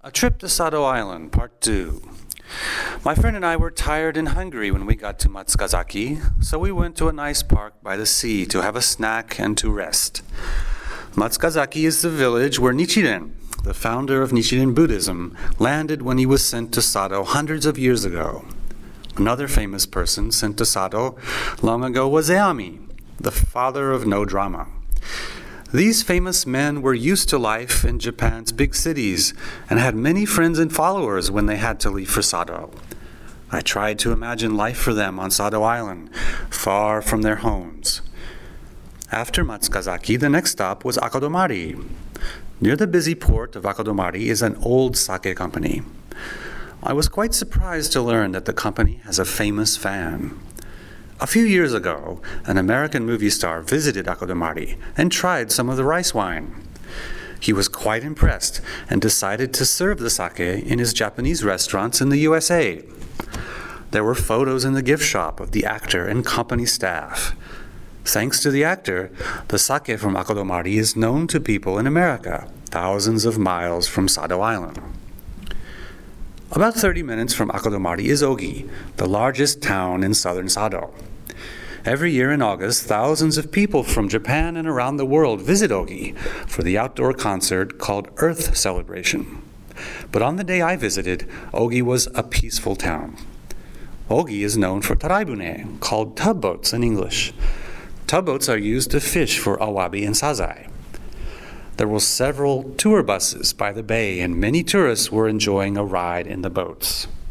A Trip to Sado Island, Part 2. My friend and I were tired and hungry when we got to Matsukazaki, so we went to a nice park by the sea to have a snack and to rest. Matsukazaki is the village where Nichiren, the founder of Nichiren Buddhism, landed when he was sent to Sado hundreds of years ago. Another famous person sent to Sado long ago was Eami, the father of no drama. These famous men were used to life in Japan's big cities and had many friends and followers when they had to leave for Sado. I tried to imagine life for them on Sado Island, far from their homes. After Matsukazaki, the next stop was Akadomari. Near the busy port of Akadomari is an old sake company. I was quite surprised to learn that the company has a famous fan. A few years ago, an American movie star visited Akadomari and tried some of the rice wine. He was quite impressed and decided to serve the sake in his Japanese restaurants in the USA. There were photos in the gift shop of the actor and company staff. Thanks to the actor, the sake from Akadomari is known to people in America, thousands of miles from Sado Island. About 30 minutes from Akadomari is Ogi, the largest town in southern Sado. Every year in August, thousands of people from Japan and around the world visit Ogi for the outdoor concert called Earth Celebration. But on the day I visited, Ogi was a peaceful town. Ogi is known for taraibune, called tugboats in English. Tugboats are used to fish for awabi and sazai. There were several tour buses by the bay, and many tourists were enjoying a ride in the boats.